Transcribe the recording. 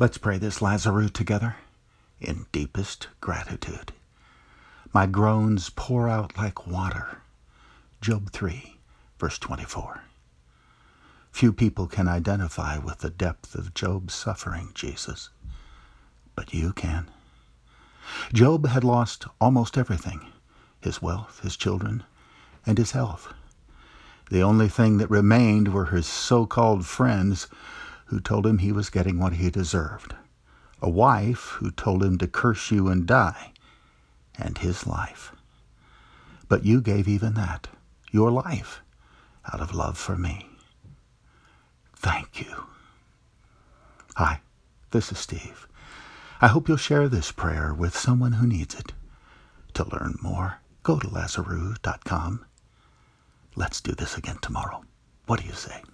Let's pray this Lazarus together in deepest gratitude. My groans pour out like water. Job 3, verse 24. Few people can identify with the depth of Job's suffering, Jesus, but you can. Job had lost almost everything, his wealth, his children, and his health. The only thing that remained were his so-called friends who told him he was getting what he deserved, a wife who told him to curse you and die, and his life. But you gave even that, your life, out of love for me. Thank you. Hi, this is Steve. I hope you'll share this prayer with someone who needs it. To learn more, go to Lazarus.com. Let's do this again tomorrow. What do you say?